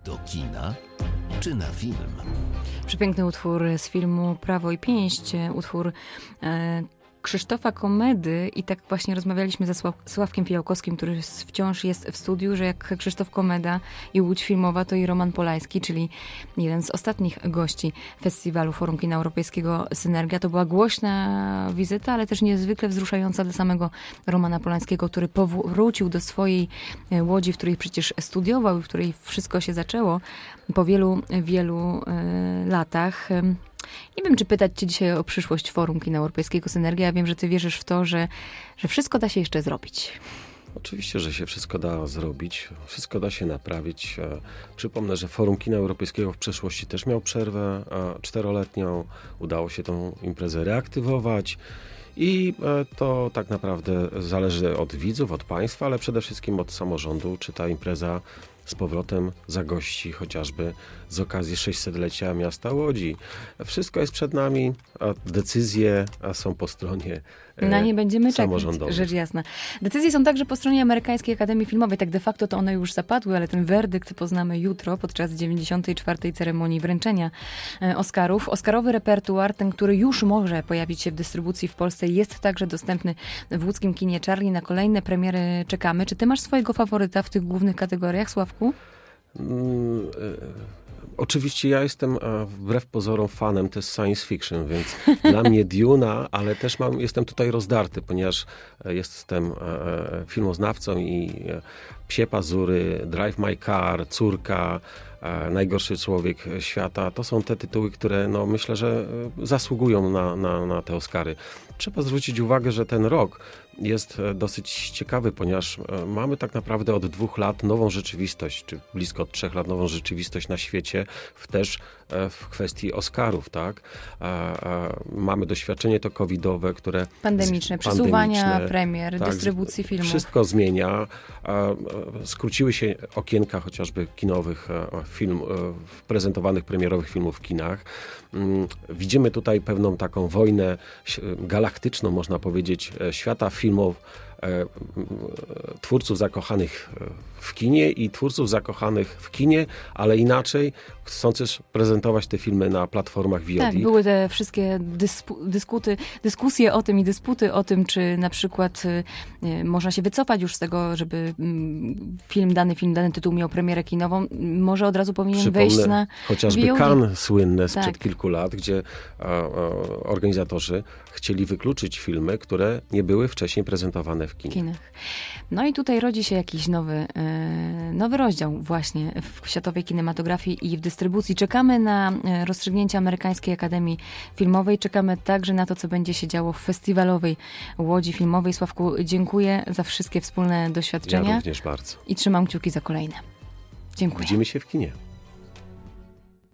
Do kina czy na film? Przepiękny utwór z filmu Prawo i pięść, utwór Krzysztofa Komedy i tak właśnie rozmawialiśmy ze Sławkiem Fijałkowskim, który wciąż jest w studiu, że jak Krzysztof Komeda i Łódź Filmowa, to i Roman Polański, czyli jeden z ostatnich gości festiwalu Forum Kina Europejskiego Synergia. To była głośna wizyta, ale też niezwykle wzruszająca dla samego Romana Polańskiego, który powrócił do swojej Łodzi, w której przecież studiował i w której wszystko się zaczęło po wielu, wielu latach. Nie wiem, czy pytać cię dzisiaj o przyszłość Forum Kina Europejskiego Synergia. Ja wiem, że ty wierzysz w to, że wszystko da się jeszcze zrobić. Oczywiście, że się wszystko da zrobić, wszystko da się naprawić. Przypomnę, że Forum Kina Europejskiego w przeszłości też miał przerwę 4-letnią. Udało się tą imprezę reaktywować. I to tak naprawdę zależy od widzów, od państwa, ale przede wszystkim od samorządu, czy ta impreza z powrotem zagości chociażby z okazji 600-lecia miasta Łodzi. Wszystko jest przed nami, a decyzje są po stronie na nie będziemy czekać, rzecz jasna. Decyzje są także po stronie Amerykańskiej Akademii Filmowej. Tak de facto to one już zapadły, ale ten werdykt poznamy jutro podczas 94. ceremonii wręczenia Oscarów. Oscarowy repertuar, ten, który już może pojawić się w dystrybucji w Polsce, jest także dostępny w łódzkim kinie Charlie. Na kolejne premiery czekamy. Czy ty masz swojego faworyta w tych głównych kategoriach, Sławku? Oczywiście ja jestem wbrew pozorom fanem też science fiction, więc dla mnie Duna, ale też jestem tutaj rozdarty, ponieważ jestem filmoznawcą i Psie Pazury, Drive My Car, Córka, Najgorszy człowiek świata. To są te tytuły, które myślę, że zasługują na te Oscary. Trzeba zwrócić uwagę, że ten rok jest dosyć ciekawy, ponieważ mamy tak naprawdę od 2 lat nową rzeczywistość, czy blisko od 3 lat nową rzeczywistość na świecie, też w kwestii Oscarów, tak? Mamy doświadczenie to covidowe, które... Pandemiczne, przesuwania premier, tak, dystrybucji filmów. Wszystko zmienia. Skróciły się okienka chociażby kinowych prezentowanych premierowych filmów w kinach. Widzimy tutaj pewną taką wojnę galaktyczną, można powiedzieć, świata filmów, twórców zakochanych w kinie i twórców zakochanych w kinie, ale inaczej, chcących prezentować te filmy na platformach VOD. Tak, były te wszystkie dyskusje o tym i dysputy o tym, czy na przykład można się wycofać już z tego, żeby dany tytuł miał premierę kinową. Może od razu powinien wejść na chociażby VOD. Cannes słynne sprzed Tak. kilku lat, gdzie organizatorzy chcieli wykluczyć filmy, które nie były wcześniej prezentowane w kinach. No i tutaj rodzi się jakiś nowy rozdział właśnie w światowej kinematografii i w dystrybucji. Czekamy na rozstrzygnięcia Amerykańskiej Akademii Filmowej. Czekamy także na to, co będzie się działo w festiwalowej Łodzi Filmowej. Sławku, dziękuję za wszystkie wspólne doświadczenia. Ja również bardzo. I trzymam kciuki za kolejne. Dziękuję. Widzimy się w kinie.